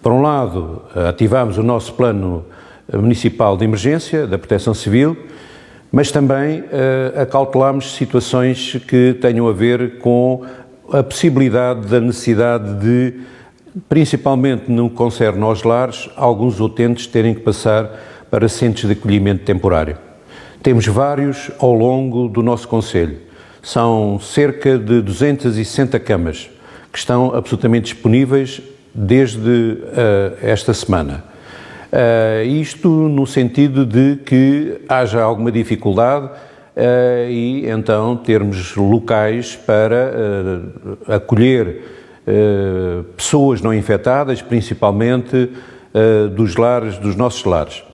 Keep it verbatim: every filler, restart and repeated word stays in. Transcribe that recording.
Por um lado, ativámos o nosso plano municipal de emergência, da Proteção Civil, mas também uh, acautelámos situações que tenham a ver com a possibilidade da necessidade de, principalmente no que concerne aos lares, alguns utentes terem que passar para centros de acolhimento temporário. Temos vários ao longo do nosso concelho. São cerca de duzentas e sessenta camas que estão absolutamente disponíveis desde uh, esta semana. Uh, isto no sentido de que haja alguma dificuldade uh, e então termos locais para uh, acolher uh, pessoas não infectadas, principalmente uh, dos lares, dos nossos lares.